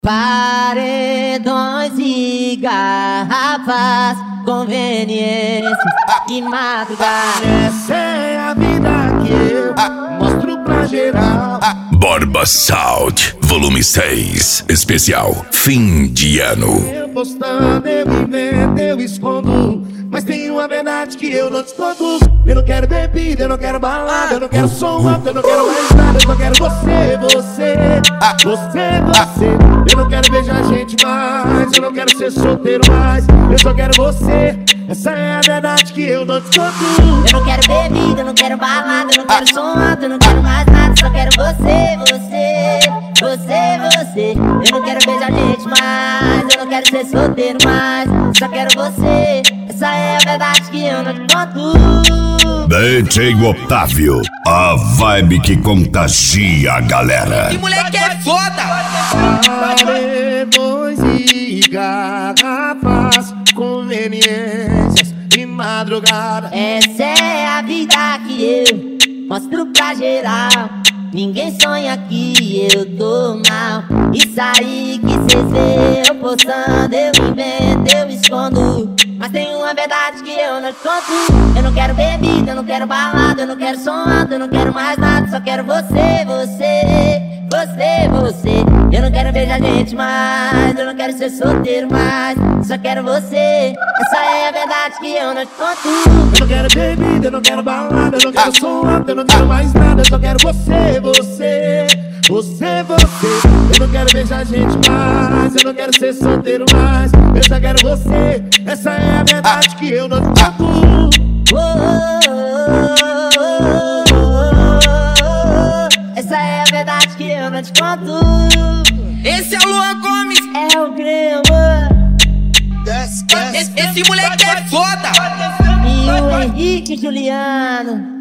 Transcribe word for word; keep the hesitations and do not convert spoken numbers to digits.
Paredões e garrafas, conveniências e madrugada. Essa é a vida que eu mostro pra geral. Borba Sound, volume seis, especial fim de ano. Eu postando, eu invento, eu escondo, mas tem uma verdade que eu não te conto. Eu não quero bebida, eu não quero balada, eu não quero som alto, eu não quero mais nada. Eu só quero você, você, você, você. Eu não quero beijar gente mais, eu não quero ser solteiro mais. Eu só quero você, essa é a verdade que eu não te conto. Eu não quero bebida, eu não quero balada, eu não quero som alto, eu não quero mais nada. Só quero você, você, você, você. Eu não quero beijar gente mais, eu não quero ser solteiro mais. Só quero você, essa é a verdade que eu não te conto. D J Otávio, a vibe que contagia a galera. Que moleque é foda! Paredões e garrafas, conveniências e madrugada. Essa é a vida que eu mostro pra geral. Ninguém sonha que eu tô mal. Isso aí que cês vê eu postando, eu invento, eu escondo, mas tem uma verdade que eu não te conto. Eu não quero bebida, eu não quero balada, eu não quero som alto, eu não quero mais nada. Só quero você, você, você, você. Eu não quero beijar gente mais, eu não quero ser solteiro mais. Só quero você, essa é a verdade que eu não te conto. Eu não quero bebida, eu não quero balada, eu não quero som alto, eu não quero mais nada. Eu só quero você, você, você, você. Eu não quero beijar gente mais, eu não quero ser solteiro mais. Eu só quero você, essa é a verdade que eu não te conto. Oh, oh, oh, oh, oh. Essa é a verdade que eu não te conto. Esse é o Luan Gomes. É o Grêmio Esse, esse moleque é foda. e o Henrique Juliano.